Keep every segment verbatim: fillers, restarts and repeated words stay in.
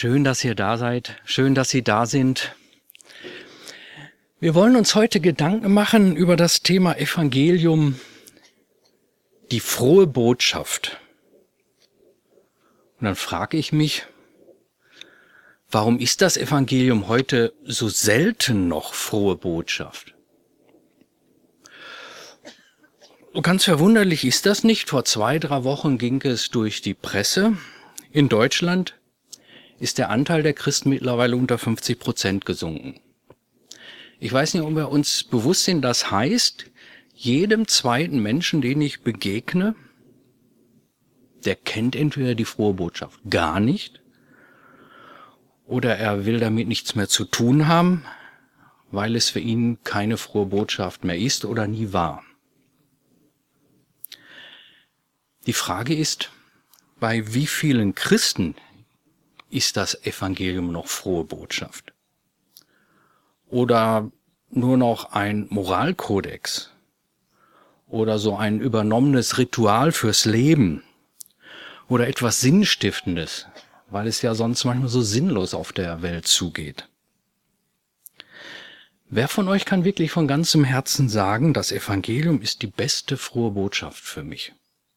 Schön, dass ihr da seid. Schön, dass Sie da sind. Wir wollen uns heute Gedanken machen über das Thema Evangelium, die frohe Botschaft. Und dann frage ich mich, warum ist das Evangelium heute so selten noch frohe Botschaft? So ganz verwunderlich ist das nicht. Vor zwei, drei Wochen ging es durch die Presse. In Deutschland ist der Anteil der Christen mittlerweile unter fünfzig Prozent gesunken. Ich weiß nicht, ob wir uns bewusst sind, das heißt, jedem zweiten Menschen, den ich begegne, der kennt entweder die frohe Botschaft gar nicht oder er will damit nichts mehr zu tun haben, weil es für ihn keine frohe Botschaft mehr ist oder nie war. Die Frage ist, bei wie vielen Christen ist das Evangelium noch frohe Botschaft? Oder nur noch ein Moralkodex? Oder so ein übernommenes Ritual fürs Leben? Oder etwas Sinnstiftendes, weil es ja sonst manchmal so sinnlos auf der Welt zugeht? Wer von euch kann wirklich von ganzem Herzen sagen, das Evangelium ist die beste frohe Botschaft für mich?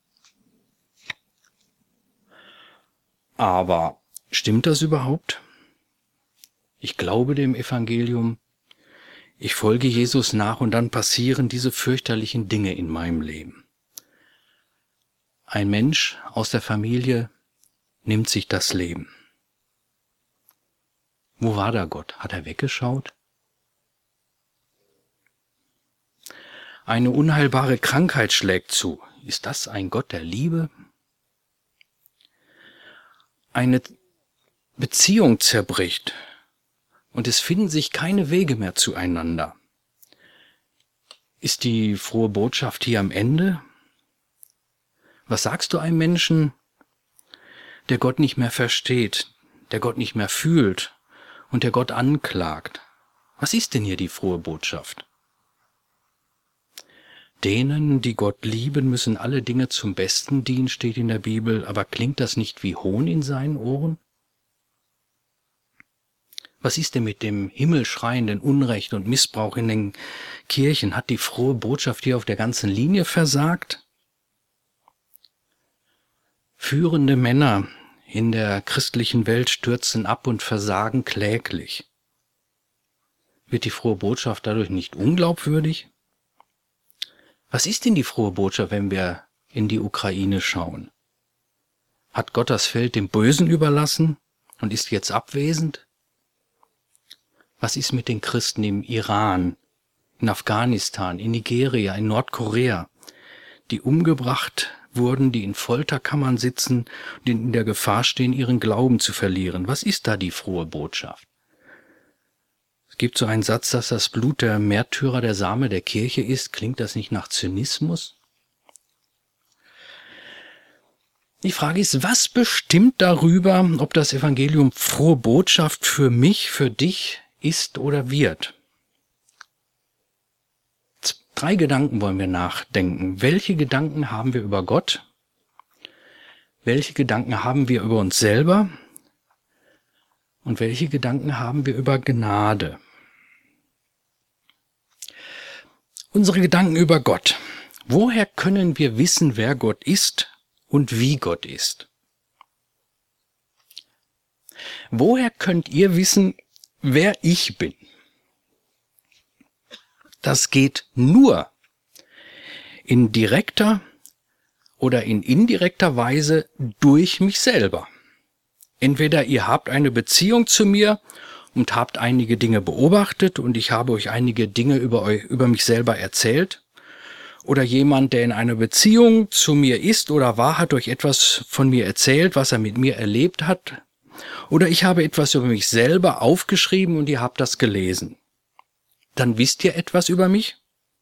Aber stimmt das überhaupt? Ich glaube dem Evangelium, ich folge Jesus nach und dann passieren diese fürchterlichen Dinge in meinem Leben. Ein Mensch aus der Familie nimmt sich das Leben. Wo war da Gott? Hat er weggeschaut? Eine unheilbare Krankheit schlägt zu. Ist das ein Gott der Liebe? Eine Beziehung zerbricht und es finden sich keine Wege mehr zueinander. Ist die frohe Botschaft hier am Ende? Was sagst du einem Menschen, der Gott nicht mehr versteht, der Gott nicht mehr fühlt und der Gott anklagt? Was ist denn hier die frohe Botschaft? Denen, die Gott lieben, müssen alle Dinge zum Besten dienen, steht in der Bibel, aber klingt das nicht wie Hohn in seinen Ohren? Was ist denn mit dem himmelschreienden Unrecht und Missbrauch in den Kirchen? Hat die frohe Botschaft hier auf der ganzen Linie versagt? Führende Männer in der christlichen Welt stürzen ab und versagen kläglich. Wird die frohe Botschaft dadurch nicht unglaubwürdig? Was ist denn die frohe Botschaft, wenn wir in die Ukraine schauen? Hat Gott das Feld dem Bösen überlassen und ist jetzt abwesend? Was ist mit den Christen im Iran, in Afghanistan, in Nigeria, in Nordkorea, die umgebracht wurden, die in Folterkammern sitzen und in der Gefahr stehen, ihren Glauben zu verlieren? Was ist da die frohe Botschaft? Es gibt so einen Satz, dass das Blut der Märtyrer der Same der Kirche ist. Klingt das nicht nach Zynismus? Die Frage ist, was bestimmt darüber, ob das Evangelium frohe Botschaft für mich, für dich ist oder wird? Drei Gedanken wollen wir nachdenken. Welche Gedanken haben wir über Gott? Welche Gedanken haben wir über uns selber? Und welche Gedanken haben wir über Gnade? Unsere Gedanken über Gott. Woher können wir wissen, wer Gott ist und wie Gott ist? Woher könnt ihr wissen, wer ich bin? Das geht nur in direkter oder in indirekter Weise durch mich selber. Entweder ihr habt eine Beziehung zu mir und habt einige Dinge beobachtet und ich habe euch einige Dinge über euch, über mich selber erzählt. Oder jemand, der in einer Beziehung zu mir ist oder war, hat euch etwas von mir erzählt, was er mit mir erlebt hat. Oder ich habe etwas über mich selber aufgeschrieben und ihr habt das gelesen. Dann wisst ihr etwas über mich.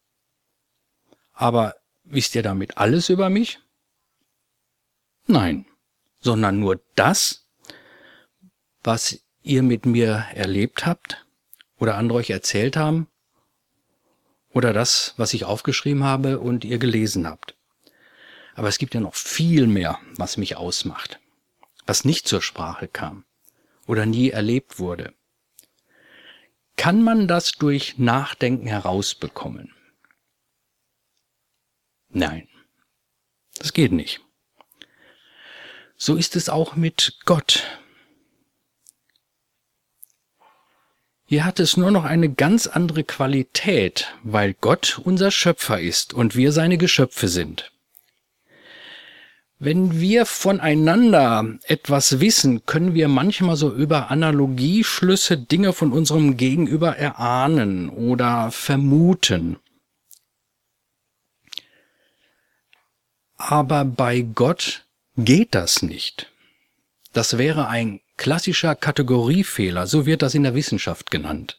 Aber wisst ihr damit alles über mich? Nein, sondern nur das, was ihr mit mir erlebt habt oder andere euch erzählt haben oder das, was ich aufgeschrieben habe und ihr gelesen habt. Aber es gibt ja noch viel mehr, was mich ausmacht, was nicht zur Sprache kam. oder nie erlebt wurde. Kann man das durch Nachdenken herausbekommen? Nein, das geht nicht. So ist es auch mit Gott. Hier hat es nur noch eine ganz andere Qualität, weil Gott unser Schöpfer ist und wir seine Geschöpfe sind. Wenn wir voneinander etwas wissen, können wir manchmal so über Analogieschlüsse Dinge von unserem Gegenüber erahnen oder vermuten. Aber bei Gott geht das nicht. Das wäre ein klassischer Kategoriefehler, so wird das in der Wissenschaft genannt.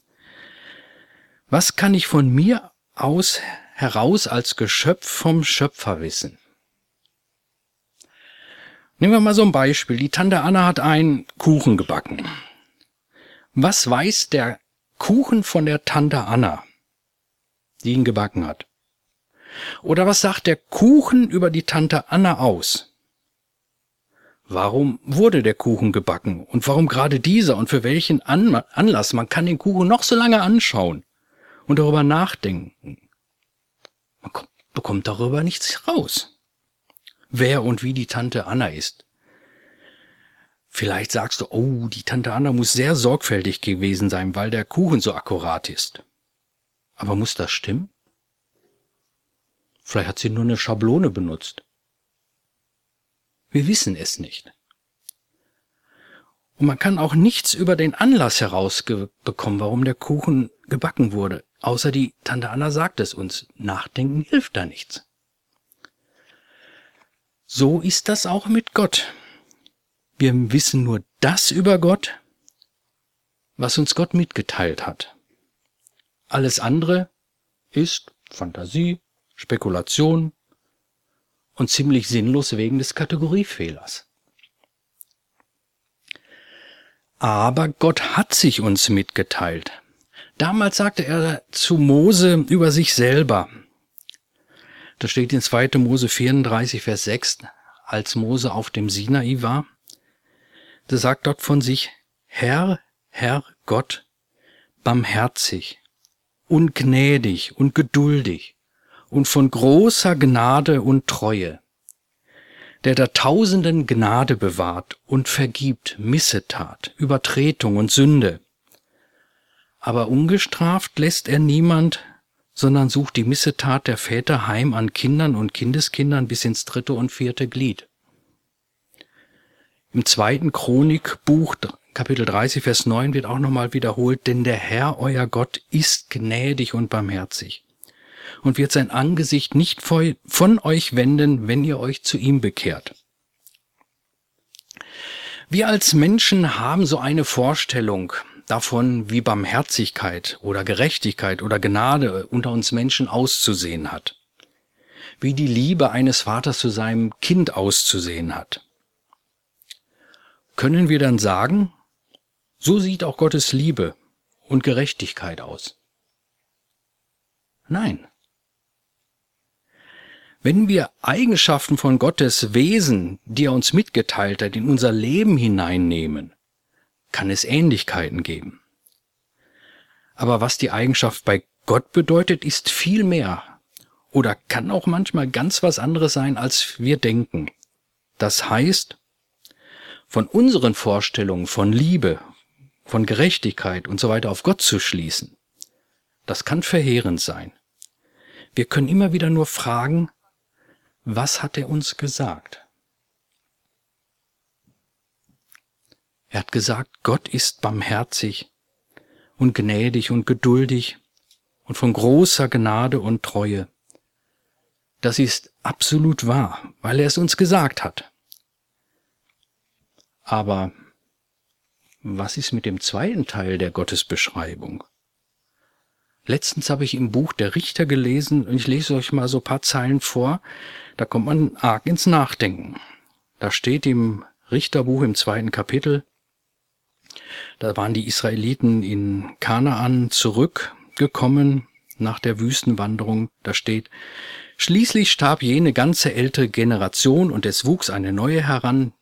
Was kann ich von mir aus heraus als Geschöpf vom Schöpfer wissen? Nehmen wir mal so ein Beispiel. Die Tante Anna hat einen Kuchen gebacken. Was weiß der Kuchen von der Tante Anna, die ihn gebacken hat? Oder was sagt der Kuchen über die Tante Anna aus? Warum wurde der Kuchen gebacken? Und warum gerade dieser? Und für welchen Anlass? Man kann den Kuchen noch so lange anschauen und darüber nachdenken. Man kommt, bekommt darüber nichts raus. Wer und wie die Tante Anna ist. Vielleicht sagst du, oh, die Tante Anna muss sehr sorgfältig gewesen sein, weil der Kuchen so akkurat ist. Aber muss das stimmen? Vielleicht hat sie nur eine Schablone benutzt. Wir wissen es nicht. Und man kann auch nichts über den Anlass herausbekommen, warum der Kuchen gebacken wurde. Außer die Tante Anna sagt es uns. Nachdenken hilft da nichts. So ist das auch mit Gott. Wir wissen nur das über Gott, was uns Gott mitgeteilt hat. Alles andere ist Fantasie, Spekulation und ziemlich sinnlos wegen des Kategoriefehlers. Aber Gott hat sich uns mitgeteilt. Damals sagte er zu Mose über sich selber. Das steht in zweiter Mose vierunddreißig, Vers sechs, als Mose auf dem Sinai war. Da sagt Gott von sich, Herr, Herr Gott, barmherzig und gnädig und geduldig und von großer Gnade und Treue, der der Tausenden Gnade bewahrt und vergibt Missetat, Übertretung und Sünde. Aber ungestraft lässt er niemand, sondern sucht die Missetat der Väter heim an Kindern und Kindeskindern bis ins dritte und vierte Glied. Im zweiten Chronikbuch, Kapitel dreißig, Vers neun, wird auch nochmal wiederholt, denn der Herr, euer Gott, ist gnädig und barmherzig und wird sein Angesicht nicht von euch wenden, wenn ihr euch zu ihm bekehrt. Wir als Menschen haben so eine Vorstellung davon, wie Barmherzigkeit oder Gerechtigkeit oder Gnade unter uns Menschen auszusehen hat, wie die Liebe eines Vaters zu seinem Kind auszusehen hat. Können wir dann sagen, so sieht auch Gottes Liebe und Gerechtigkeit aus? Nein. Wenn wir Eigenschaften von Gottes Wesen, die er uns mitgeteilt hat, in unser Leben hineinnehmen, kann es Ähnlichkeiten geben. Aber was die Eigenschaft bei Gott bedeutet, ist viel mehr oder kann auch manchmal ganz was anderes sein, als wir denken. Das heißt, von unseren Vorstellungen von Liebe, von Gerechtigkeit und so weiter auf Gott zu schließen, das kann verheerend sein. Wir können immer wieder nur fragen, was hat er uns gesagt? Er hat gesagt, Gott ist barmherzig und gnädig und geduldig und von großer Gnade und Treue. Das ist absolut wahr, weil er es uns gesagt hat. Aber was ist mit dem zweiten Teil der Gottesbeschreibung? Letztens habe ich im Buch der Richter gelesen, und ich lese euch mal so ein paar Zeilen vor, da kommt man arg ins Nachdenken. Da steht im Richterbuch im zweiten Kapitel, da waren die Israeliten in Kanaan zurückgekommen nach der Wüstenwanderung. Da steht, schließlich starb jene ganze ältere Generation und es wuchs eine neue heran,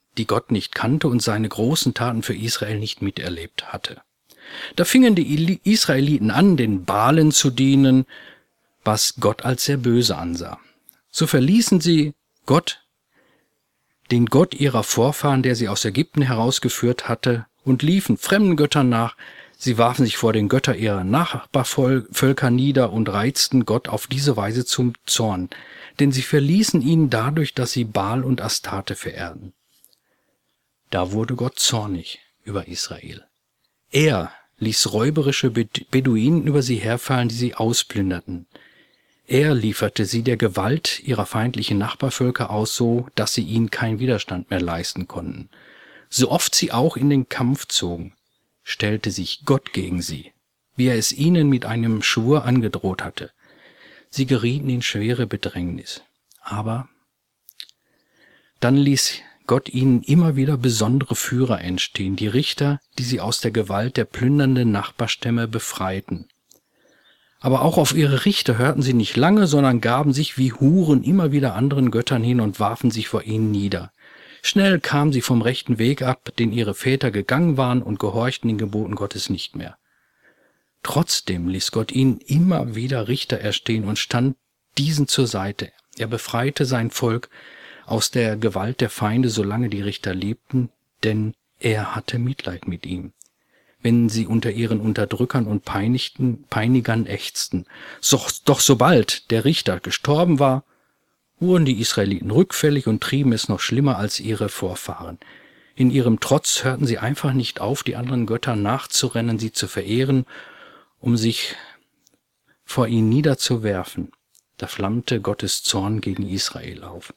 die Gott nicht kannte und seine großen Taten für Israel nicht miterlebt hatte. Da fingen die Israeliten an, den Baalen zu dienen, was Gott als sehr böse ansah. So verließen sie Gott, den Gott ihrer Vorfahren, der sie aus Ägypten herausgeführt hatte, und liefen fremden Göttern nach. Sie warfen sich vor den Göttern ihrer Nachbarvölker nieder und reizten Gott auf diese Weise zum Zorn, denn sie verließen ihn dadurch, dass sie Baal und Astarte verehrten. Da wurde Gott zornig über Israel. Er ließ räuberische Beduinen über sie herfallen, die sie ausplünderten. Er lieferte sie der Gewalt ihrer feindlichen Nachbarvölker aus, so dass sie ihnen keinen Widerstand mehr leisten konnten. So oft sie auch in den Kampf zogen, stellte sich Gott gegen sie, wie er es ihnen mit einem Schwur angedroht hatte. Sie gerieten in schwere Bedrängnis. Aber dann ließ Gott ihnen immer wieder besondere Führer entstehen, die Richter, die sie aus der Gewalt der plündernden Nachbarstämme befreiten. Aber auch auf ihre Richter hörten sie nicht lange, sondern gaben sich wie Huren immer wieder anderen Göttern hin und warfen sich vor ihnen nieder. Schnell kamen sie vom rechten Weg ab, den ihre Väter gegangen waren, und gehorchten den Geboten Gottes nicht mehr. Trotzdem ließ Gott ihnen immer wieder Richter erstehen und stand diesen zur Seite. Er befreite sein Volk aus der Gewalt der Feinde, solange die Richter lebten, denn er hatte Mitleid mit ihm, wenn sie unter ihren Unterdrückern und Peinigten, Peinigern ächzten. So, doch sobald der Richter gestorben war, wurden die Israeliten rückfällig und trieben es noch schlimmer als ihre Vorfahren. In ihrem Trotz hörten sie einfach nicht auf, die anderen Götter nachzurennen, sie zu verehren, um sich vor ihnen niederzuwerfen. Da flammte Gottes Zorn gegen Israel auf.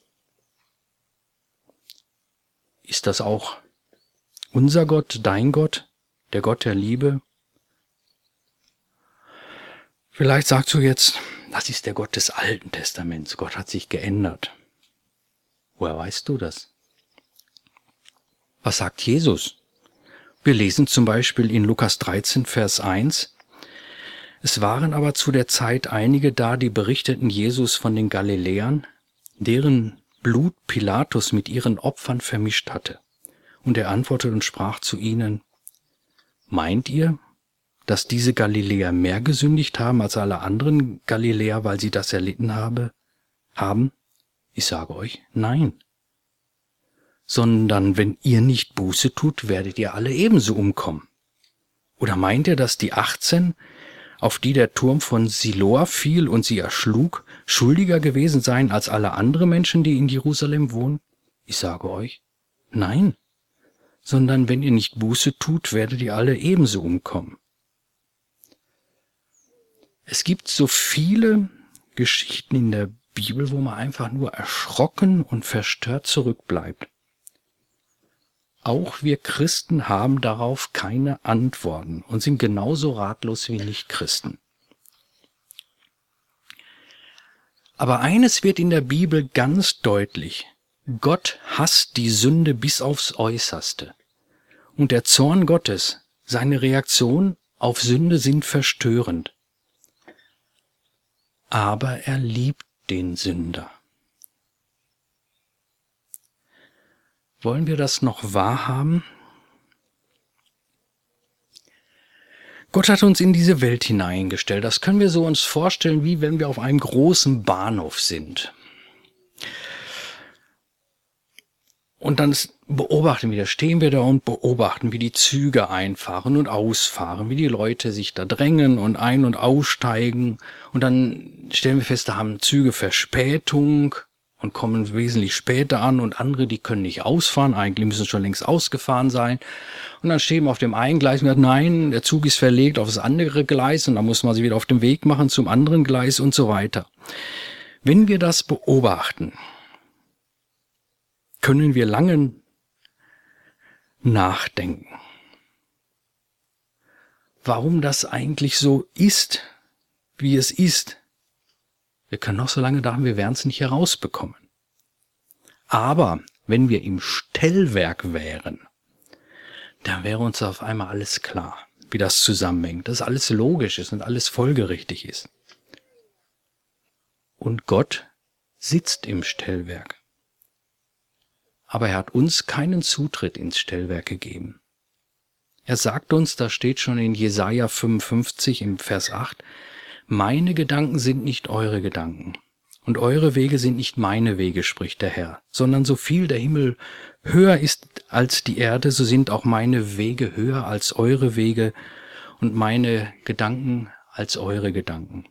Ist das auch unser Gott, dein Gott, der Gott der Liebe? Vielleicht sagst du jetzt, das ist der Gott des Alten Testaments. Gott hat sich geändert. Woher weißt du das? Was sagt Jesus? Wir lesen zum Beispiel in Lukas dreizehn, Vers eins. Es waren aber zu der Zeit einige da, die berichteten Jesus von den Galiläern, deren Blut Pilatus mit ihren Opfern vermischt hatte. Und er antwortete und sprach zu ihnen, meint ihr, dass diese Galiläer mehr gesündigt haben als alle anderen Galiläer, weil sie das erlitten habe, haben? Ich sage euch, nein. Sondern wenn ihr nicht Buße tut, werdet ihr alle ebenso umkommen. Oder meint ihr, dass die achtzehn, auf die der Turm von Siloa fiel und sie erschlug, schuldiger gewesen seien als alle anderen Menschen, die in Jerusalem wohnen? Ich sage euch, nein. Sondern wenn ihr nicht Buße tut, werdet ihr alle ebenso umkommen. Es gibt so viele Geschichten in der Bibel, wo man einfach nur erschrocken und verstört zurückbleibt. Auch wir Christen haben darauf keine Antworten und sind genauso ratlos wie Nichtchristen. Aber eines wird in der Bibel ganz deutlich. Gott hasst die Sünde bis aufs Äußerste. Und der Zorn Gottes, seine Reaktion auf Sünde sind verstörend. Aber er liebt den Sünder. Wollen wir das noch wahrhaben? Gott hat uns in diese Welt hineingestellt. Das können wir so uns vorstellen, wie wenn wir auf einem großen Bahnhof sind. Und dann beobachten wir, stehen wir da und beobachten, wie die Züge einfahren und ausfahren, wie die Leute sich da drängen und ein- und aussteigen. Und dann stellen wir fest, da haben Züge Verspätung und kommen wesentlich später an und andere, die können nicht ausfahren, eigentlich müssen schon längst ausgefahren sein. Und dann stehen wir auf dem einen Gleis und sagen, nein, der Zug ist verlegt auf das andere Gleis und dann muss man sich wieder auf den Weg machen zum anderen Gleis und so weiter. Wenn wir das beobachten, können wir lange nachdenken, warum das eigentlich so ist, wie es ist. Wir können noch so lange dachten, wir werden es nicht herausbekommen. Aber wenn wir im Stellwerk wären, dann wäre uns auf einmal alles klar, wie das zusammenhängt, dass alles logisch ist und alles folgerichtig ist. Und Gott sitzt im Stellwerk. aber er hat uns keinen Zutritt ins Stellwerk gegeben. Er sagt uns, da steht schon in Jesaja fünfundfünfzig im Vers acht, meine Gedanken sind nicht eure Gedanken und eure Wege sind nicht meine Wege, spricht der Herr, sondern so viel der Himmel höher ist als die Erde, so sind auch meine Wege höher als eure Wege und meine Gedanken als eure Gedanken.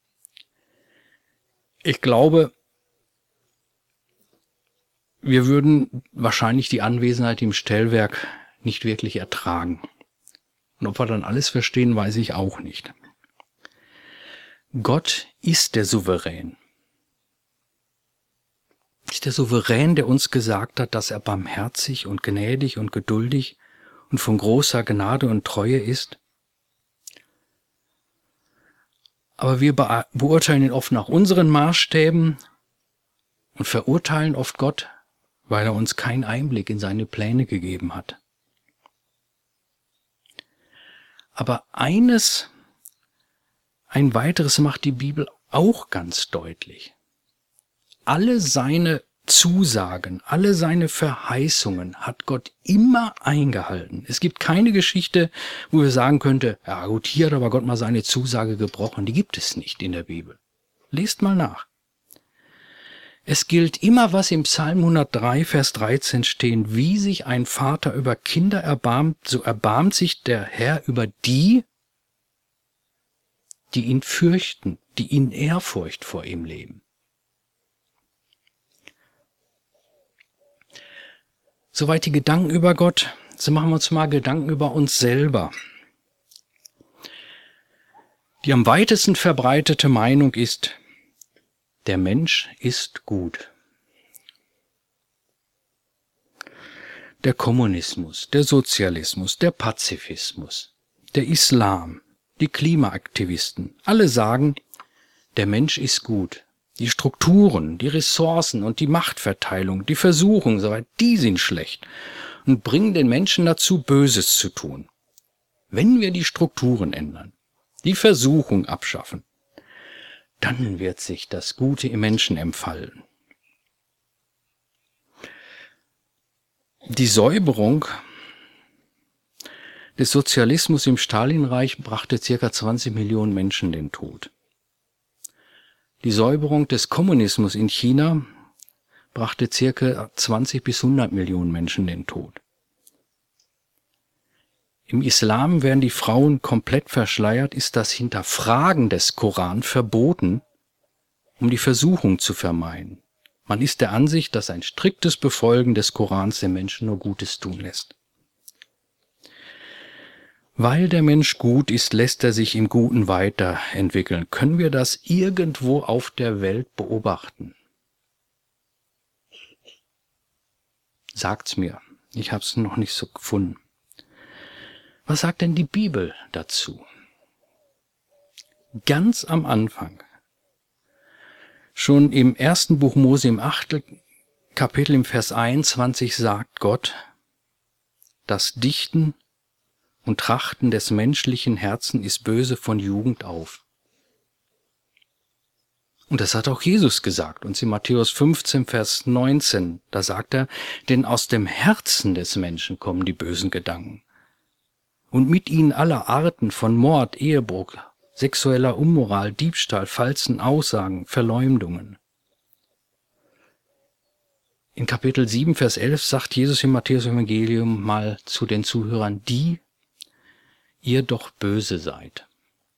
Ich glaube, wir würden wahrscheinlich die Anwesenheit im Stellwerk nicht wirklich ertragen. Und ob wir dann alles verstehen, weiß ich auch nicht. Gott ist der Souverän. Ist der Souverän, der uns gesagt hat, dass er barmherzig und gnädig und geduldig und von großer Gnade und Treue ist. Aber wir beurteilen ihn oft nach unseren Maßstäben und verurteilen oft Gott, weil er uns keinen Einblick in seine Pläne gegeben hat. Aber eines, ein weiteres macht die Bibel auch ganz deutlich. Alle seine Zusagen, alle seine Verheißungen hat Gott immer eingehalten. Es gibt keine Geschichte, wo wir sagen könnte, ja gut, hier hat aber Gott mal seine Zusage gebrochen. Die gibt es nicht in der Bibel. Lest mal nach. Es gilt immer, was im Psalm hundertdrei, Vers dreizehn stehen, wie sich ein Vater über Kinder erbarmt, so erbarmt sich der Herr über die, die ihn fürchten, die in Ehrfurcht vor ihm leben. Soweit die Gedanken über Gott, so machen wir uns mal Gedanken über uns selber. Die am weitesten verbreitete Meinung ist, der Mensch ist gut. Der Kommunismus, der Sozialismus, der Pazifismus, der Islam, die Klimaaktivisten, alle sagen, der Mensch ist gut. Die Strukturen, die Ressourcen und die Machtverteilung, die Versuchung, soweit die sind schlecht und bringen den Menschen dazu, Böses zu tun. Wenn wir die Strukturen ändern, die Versuchung abschaffen, dann wird sich das Gute im Menschen entfalten. Die Säuberung des Sozialismus im Stalinreich brachte ca. zwanzig Millionen Menschen den Tod. Die Säuberung des Kommunismus in China brachte ca. zwanzig bis hundert Millionen Menschen den Tod. Im Islam werden die Frauen komplett verschleiert, ist das Hinterfragen des Koran verboten, um die Versuchung zu vermeiden. Man ist der Ansicht, dass ein striktes Befolgen des Korans den Menschen nur Gutes tun lässt. Weil der Mensch gut ist, lässt er sich im Guten weiterentwickeln. Können wir das irgendwo auf der Welt beobachten? Sagt's mir. Ich habe es noch nicht so gefunden. Was sagt denn die Bibel dazu? Ganz am Anfang, schon im ersten Buch Mose im achten Kapitel im Vers einundzwanzig sagt Gott, das Dichten und Trachten des menschlichen Herzens ist böse von Jugend auf. Und das hat auch Jesus gesagt, uns in Matthäus fünfzehn, Vers neunzehn, da sagt er, denn aus dem Herzen des Menschen kommen die bösen Gedanken. Und mit ihnen aller Arten von Mord, Ehebruch, sexueller Unmoral, Diebstahl, falschen Aussagen, Verleumdungen. In Kapitel sieben, Vers elf sagt Jesus im Matthäus-Evangelium mal zu den Zuhörern, die ihr doch böse seid.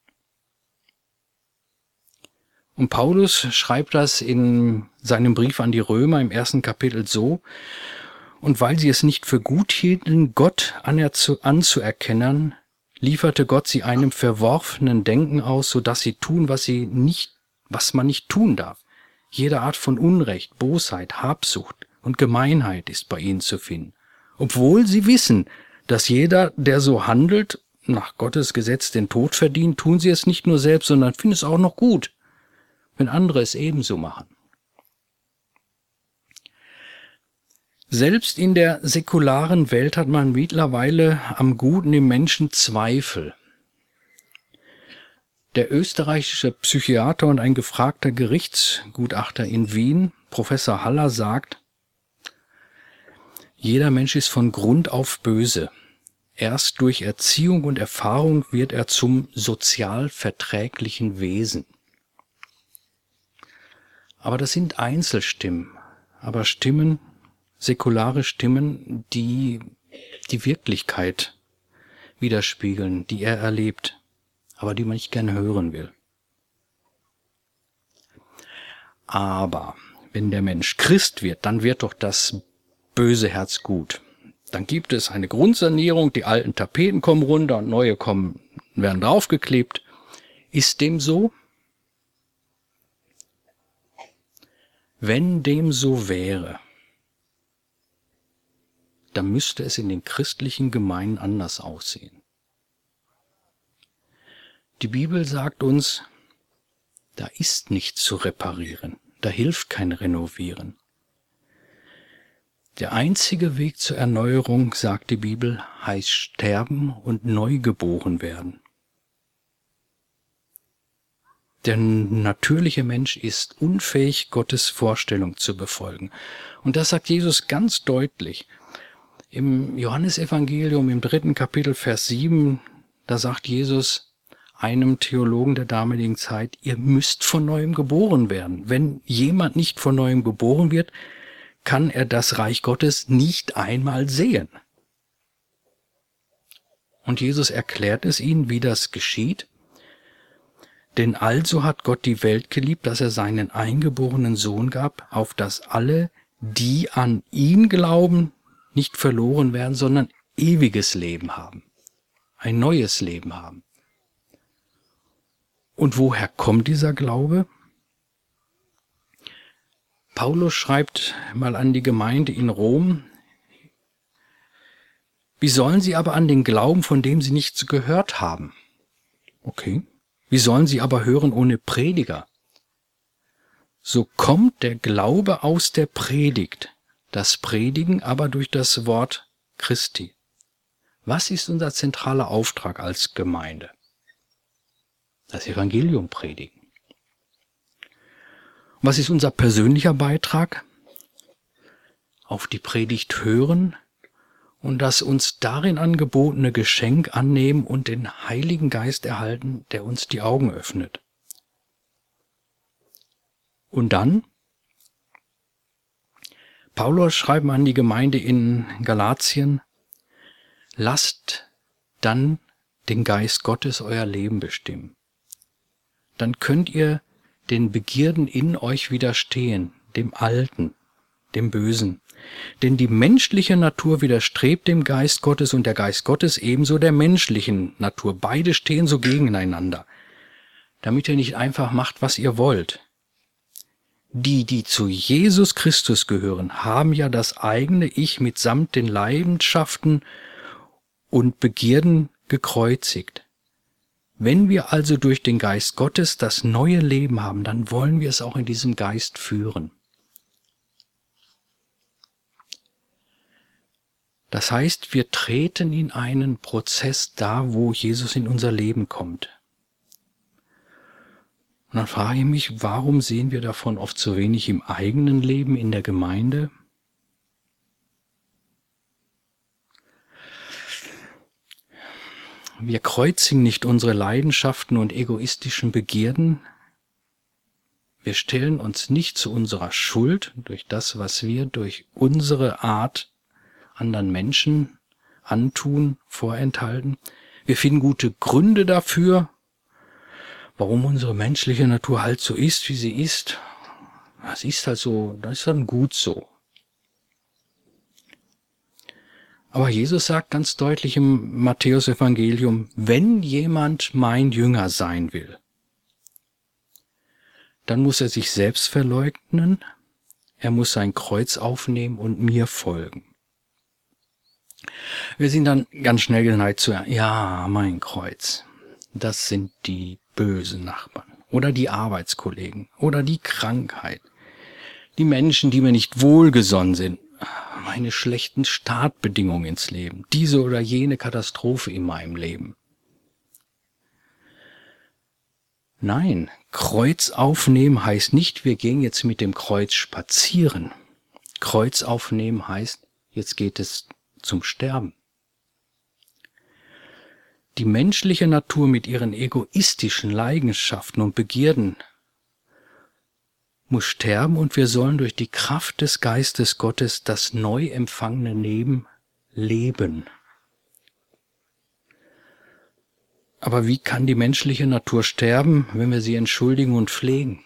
Und Paulus schreibt das in seinem Brief an die Römer im ersten Kapitel so, und weil sie es nicht für gut hielten, Gott anzuerkennen, lieferte Gott sie einem verworfenen Denken aus, so dass sie tun, was sie nicht, was man nicht tun darf. Jede Art von Unrecht, Bosheit, Habsucht und Gemeinheit ist bei ihnen zu finden. Obwohl sie wissen, dass jeder, der so handelt, nach Gottes Gesetz den Tod verdient, tun sie es nicht nur selbst, sondern finden es auch noch gut, wenn andere es ebenso machen. Selbst in der säkularen Welt hat man mittlerweile am Guten im Menschen Zweifel. Der österreichische Psychiater und ein gefragter Gerichtsgutachter in Wien, Professor Haller, sagt, Jeder Mensch ist von Grund auf böse. Erst durch Erziehung und Erfahrung wird er zum sozial verträglichen Wesen. Aber das sind Einzelstimmen, aber Stimmen, säkulare Stimmen, die die Wirklichkeit widerspiegeln, die er erlebt, aber die man nicht gerne hören will. Aber wenn der Mensch Christ wird, dann wird doch das böse Herz gut. Dann gibt es eine Grundsanierung, die alten Tapeten kommen runter und neue kommen, werden draufgeklebt. Ist dem so? Wenn dem so wäre, dann müsste es in den christlichen Gemeinden anders aussehen. Die Bibel sagt uns, da ist nichts zu reparieren, da hilft kein Renovieren. Der einzige Weg zur Erneuerung, sagt die Bibel, heißt sterben und neu geboren werden. Der natürliche Mensch ist unfähig, Gottes Vorstellung zu befolgen. Und das sagt Jesus ganz deutlich. Im Johannesevangelium, im dritten Kapitel, Vers sieben, da sagt Jesus einem Theologen der damaligen Zeit, ihr müsst von Neuem geboren werden. Wenn jemand nicht von Neuem geboren wird, kann er das Reich Gottes nicht einmal sehen. Und Jesus erklärt es ihnen, wie das geschieht. Denn also hat Gott die Welt geliebt, dass er seinen eingeborenen Sohn gab, auf dass alle, die an ihn glauben, nicht verloren werden, sondern ewiges Leben haben. Ein neues Leben haben. Und woher kommt dieser Glaube? Paulus schreibt mal an die Gemeinde in Rom, wie sollen sie aber an den Glauben, von dem sie nichts gehört haben? Okay. Wie sollen sie aber hören ohne Prediger? So kommt der Glaube aus der Predigt, das Predigen aber durch das Wort Christi. Was ist unser zentraler Auftrag als Gemeinde? Das Evangelium predigen. Was ist unser persönlicher Beitrag? Auf die Predigt hören und das uns darin angebotene Geschenk annehmen und den Heiligen Geist erhalten, der uns die Augen öffnet. Und dann? Paulus schreibt an die Gemeinde in Galatien, lasst dann den Geist Gottes euer Leben bestimmen. Dann könnt ihr den Begierden in euch widerstehen, dem Alten, dem Bösen. Denn die menschliche Natur widerstrebt dem Geist Gottes und der Geist Gottes ebenso der menschlichen Natur. Beide stehen so gegeneinander, damit ihr nicht einfach macht, was ihr wollt. Die, die zu Jesus Christus gehören, haben ja das eigene Ich mitsamt den Leidenschaften und Begierden gekreuzigt. Wenn wir also durch den Geist Gottes das neue Leben haben, dann wollen wir es auch in diesem Geist führen. Das heißt, wir treten in einen Prozess da, wo Jesus in unser Leben kommt. Und dann frage ich mich, warum sehen wir davon oft so wenig im eigenen Leben, in der Gemeinde? Wir kreuzigen nicht unsere Leidenschaften und egoistischen Begierden. Wir stellen uns nicht zu unserer Schuld durch das, was wir durch unsere Art anderen Menschen antun, vorenthalten. Wir finden gute Gründe dafür, warum unsere menschliche Natur halt so ist, wie sie ist. Das ist halt so, das ist dann gut so. Aber Jesus sagt ganz deutlich im Matthäus-Evangelium, wenn jemand mein Jünger sein will, dann muss er sich selbst verleugnen, er muss sein Kreuz aufnehmen und mir folgen. Wir sind dann ganz schnell geneigt zu, ja, mein Kreuz, das sind die bösen Nachbarn oder die Arbeitskollegen oder die Krankheit, die Menschen, die mir nicht wohlgesonnen sind, meine schlechten Startbedingungen ins Leben, diese oder jene Katastrophe in meinem Leben. Nein, Kreuz aufnehmen heißt nicht, wir gehen jetzt mit dem Kreuz spazieren. Kreuz aufnehmen heißt, Jetzt geht es zum Sterben. Die menschliche Natur mit ihren egoistischen Leidenschaften und Begierden muss sterben und wir sollen durch die Kraft des Geistes Gottes das neu empfangene Leben leben. Aber wie kann die menschliche Natur sterben, wenn wir sie entschuldigen und pflegen?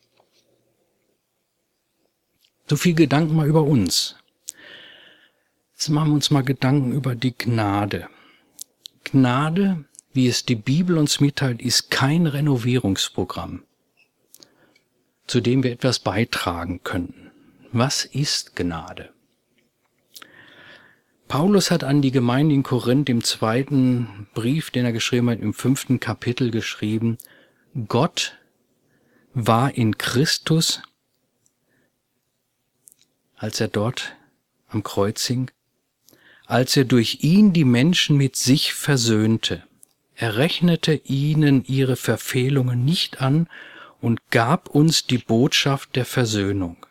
So viel Gedanken mal über uns. Jetzt machen wir uns mal Gedanken über die Gnade. Gnade, wie es die Bibel uns mitteilt, ist kein Renovierungsprogramm, zu dem wir etwas beitragen könnten. Was ist Gnade? Paulus hat an die Gemeinde in Korinth im zweiten Brief, den er geschrieben hat, im fünften Kapitel geschrieben, Gott war in Christus, als er dort am Kreuz hing, als er durch ihn die Menschen mit sich versöhnte. Er rechnete ihnen ihre Verfehlungen nicht an und gab uns die Botschaft der Versöhnung.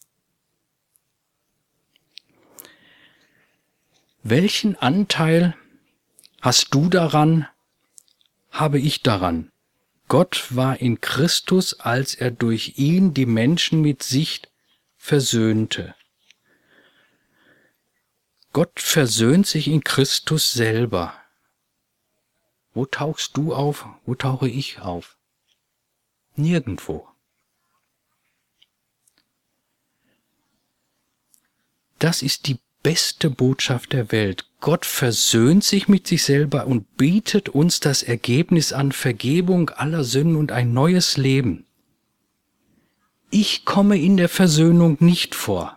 Welchen Anteil hast du daran, habe ich daran? Gott war in Christus, als er durch ihn die Menschen mit sich versöhnte. Gott versöhnt sich in Christus selber. Wo tauchst du auf? Wo tauche ich auf? Nirgendwo. Das ist die beste Botschaft der Welt. Gott versöhnt sich mit sich selber und bietet uns das Ergebnis an: Vergebung aller Sünden und ein neues Leben. Ich komme in der Versöhnung nicht vor.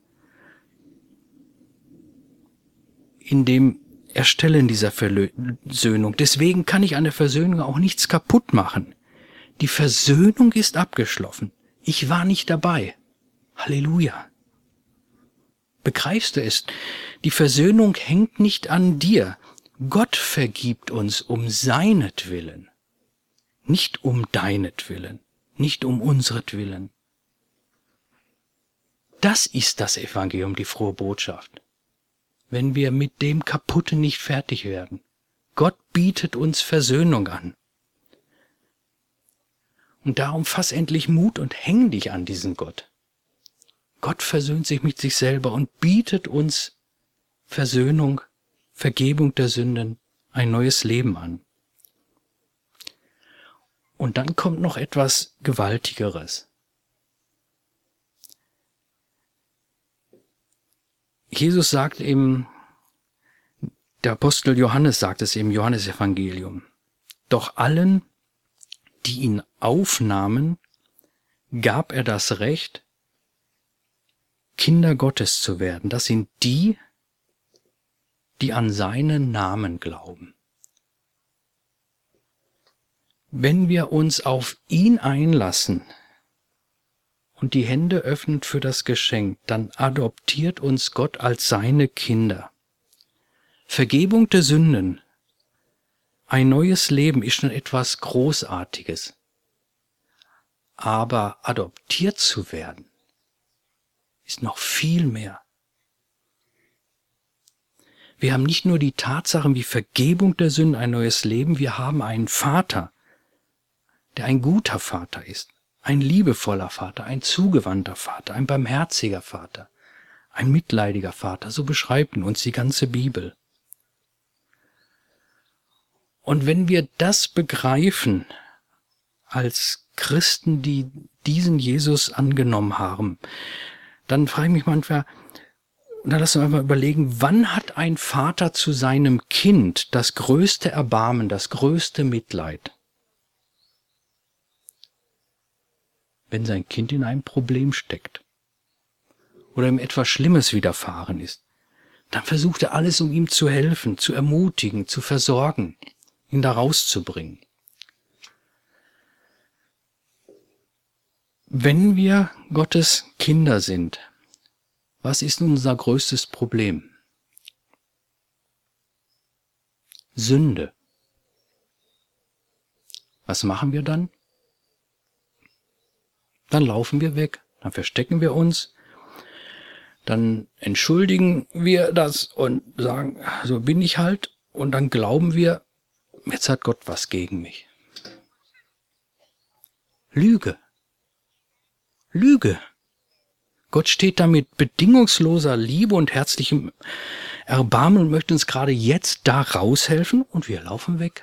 In dem Erstellen dieser Versöhnung. Deswegen kann ich an der Versöhnung auch nichts kaputt machen. Die Versöhnung ist abgeschlossen. Ich war nicht dabei. Halleluja. Begreifst du es? Die Versöhnung hängt nicht an dir. Gott vergibt uns um seinetwillen, nicht um deinetwillen, nicht um unsretwillen. Das ist das Evangelium, die frohe Botschaft. Wenn wir mit dem Kaputten nicht fertig werden. Gott bietet uns Versöhnung an. Und darum fass endlich Mut und häng dich an diesen Gott. Gott versöhnt sich mit sich selber und bietet uns Versöhnung, Vergebung der Sünden, ein neues Leben an. Und dann kommt noch etwas Gewaltigeres. Jesus sagt eben, der Apostel Johannes sagt es im Johannesevangelium, doch allen, die ihn aufnahmen, gab er das Recht, Kinder Gottes zu werden. Das sind die, die an seinen Namen glauben. Wenn wir uns auf ihn einlassen und die Hände öffnen für das Geschenk, dann adoptiert uns Gott als seine Kinder. Vergebung der Sünden, ein neues Leben ist schon etwas Großartiges. Aber adoptiert zu werden, ist noch viel mehr. Wir haben nicht nur die Tatsachen wie Vergebung der Sünden, ein neues Leben, wir haben einen Vater, der ein guter Vater ist. Ein liebevoller Vater, ein zugewandter Vater, ein barmherziger Vater, ein mitleidiger Vater, so beschreibt ihn uns die ganze Bibel. Und wenn wir das begreifen, als Christen, die diesen Jesus angenommen haben, dann frage ich mich manchmal, na, lass uns mal überlegen, wann hat ein Vater zu seinem Kind das größte Erbarmen, das größte Mitleid? Wenn sein Kind in einem Problem steckt oder ihm etwas Schlimmes widerfahren ist, dann versucht er alles, um ihm zu helfen, zu ermutigen, zu versorgen, ihn da rauszubringen. Wenn wir Gottes Kinder sind, was ist unser größtes Problem? Sünde. Was machen wir dann? Dann laufen wir weg, dann verstecken wir uns, Dann entschuldigen wir das und sagen, so bin ich halt. Und dann glauben wir, jetzt hat Gott was gegen mich. Lüge. Lüge. Gott steht da mit bedingungsloser Liebe und herzlichem Erbarmen und möchte uns gerade jetzt da raushelfen und wir laufen weg.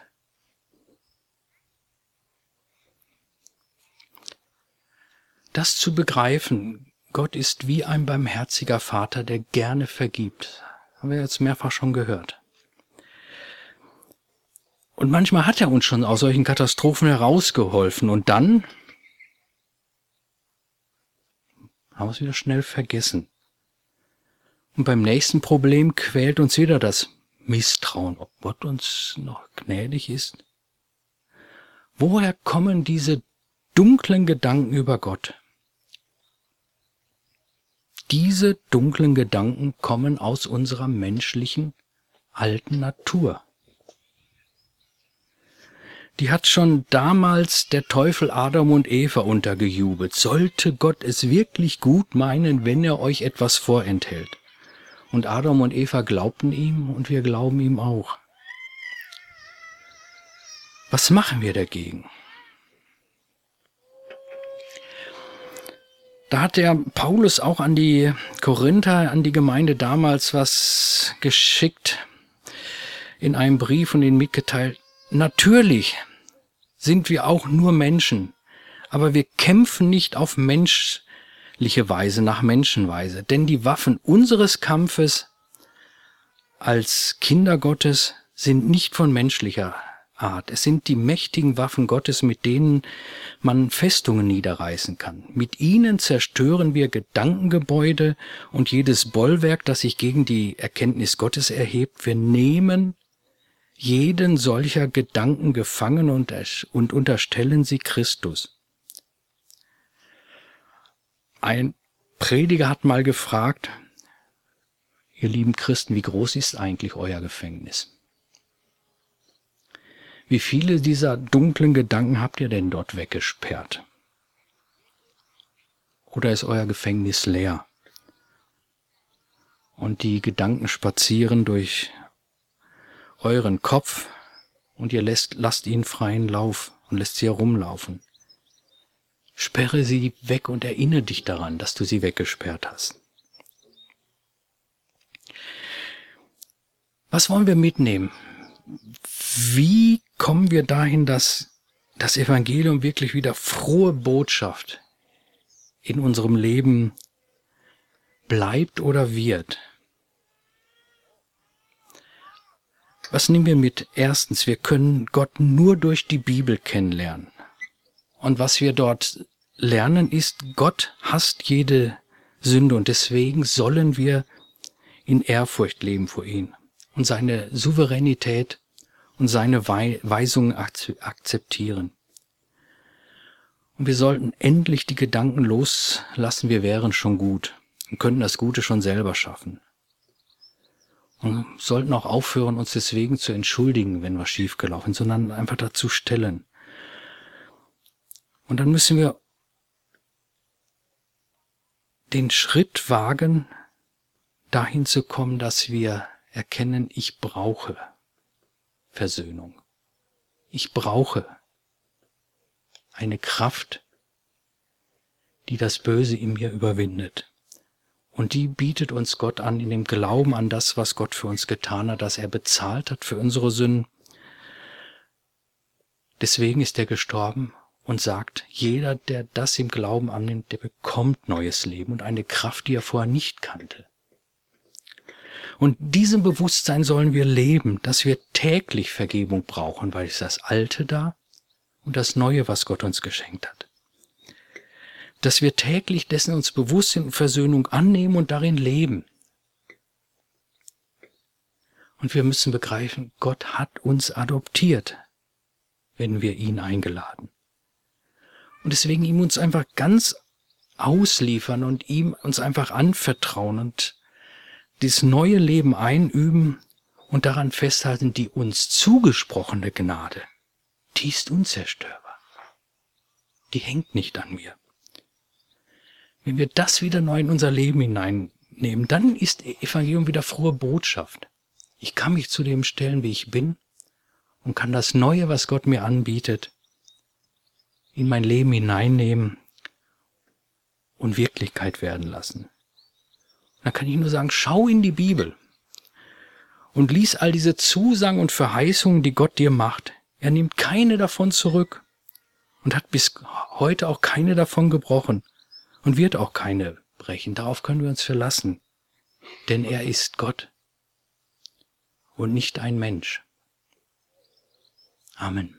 Das zu begreifen, Gott ist wie ein barmherziger Vater, der gerne vergibt. Haben wir jetzt mehrfach schon gehört. Und manchmal hat er uns schon aus solchen Katastrophen herausgeholfen und dann haben wir es wieder schnell vergessen. Und beim nächsten Problem quält uns wieder das Misstrauen, ob Gott uns noch gnädig ist. Woher kommen diese dunklen Gedanken über Gott? Diese dunklen Gedanken kommen aus unserer menschlichen, alten Natur. Die hat schon damals der Teufel Adam und Eva untergejubelt. Sollte Gott es wirklich gut meinen, wenn er euch etwas vorenthält? Und Adam und Eva glaubten ihm und wir glauben ihm auch. Was machen wir dagegen? Da hat der Paulus auch an die Korinther, an die Gemeinde damals was geschickt in einem Brief und ihnen mitgeteilt. Natürlich sind wir auch nur Menschen, aber wir kämpfen nicht auf menschliche Weise, nach Menschenweise. Denn die Waffen unseres Kampfes als Kinder Gottes sind nicht von menschlicher Art. Es sind die mächtigen Waffen Gottes, mit denen man Festungen niederreißen kann. Mit ihnen zerstören wir Gedankengebäude und jedes Bollwerk, das sich gegen die Erkenntnis Gottes erhebt. Wir nehmen jeden solcher Gedanken gefangen und, und unterstellen sie Christus. Ein Prediger hat mal gefragt, ihr lieben Christen, wie groß ist eigentlich euer Gefängnis? Wie viele dieser dunklen Gedanken habt ihr denn dort weggesperrt? Oder ist euer Gefängnis leer? Und die Gedanken spazieren durch euren Kopf und ihr lässt, lasst ihnen freien Lauf und lässt sie herumlaufen. Sperre sie weg und erinnere dich daran, dass du sie weggesperrt hast. Was wollen wir mitnehmen? Wie kommen wir dahin, dass das Evangelium wirklich wieder frohe Botschaft in unserem Leben bleibt oder wird? Was nehmen wir mit? Erstens, wir können Gott nur durch die Bibel kennenlernen. Und was wir dort lernen ist, Gott hasst jede Sünde und deswegen sollen wir in Ehrfurcht leben vor ihm und seine Souveränität und seine Weisungen akzeptieren. Und wir sollten endlich die Gedanken loslassen, wir wären schon gut und könnten das Gute schon selber schaffen. Und sollten auch aufhören, uns deswegen zu entschuldigen, wenn was schiefgelaufen ist, sondern einfach dazu stellen. Und dann müssen wir den Schritt wagen, dahin zu kommen, dass wir erkennen, ich brauche Versöhnung. Ich brauche eine Kraft, die das Böse in mir überwindet. Und die bietet uns Gott an in dem Glauben an das, was Gott für uns getan hat, dass er bezahlt hat für unsere Sünden. Deswegen ist er gestorben und sagt, jeder, der das im Glauben annimmt, der bekommt neues Leben und eine Kraft, die er vorher nicht kannte. Und diesem Bewusstsein sollen wir leben, dass wir täglich Vergebung brauchen, weil es das Alte da und das Neue, was Gott uns geschenkt hat. Dass wir täglich dessen uns bewusst sind und Versöhnung annehmen und darin leben. Und wir müssen begreifen, Gott hat uns adoptiert, wenn wir ihn eingeladen. Und deswegen ihm uns einfach ganz ausliefern und ihm uns einfach anvertrauen und dieses neue Leben einüben und daran festhalten, die uns zugesprochene Gnade, die ist unzerstörbar. Die hängt nicht an mir. Wenn wir das wieder neu in unser Leben hinein nehmen, dann ist Evangelium wieder frohe Botschaft. Ich kann mich zu dem stellen, wie ich bin, und kann das Neue, was Gott mir anbietet, in mein Leben hineinnehmen und Wirklichkeit werden lassen. Dann kann ich nur sagen, schau in die Bibel und lies all diese Zusagen und Verheißungen, die Gott dir macht. Er nimmt keine davon zurück und hat bis heute auch keine davon gebrochen und wird auch keine brechen. Darauf können wir uns verlassen, denn er ist Gott und nicht ein Mensch. Amen.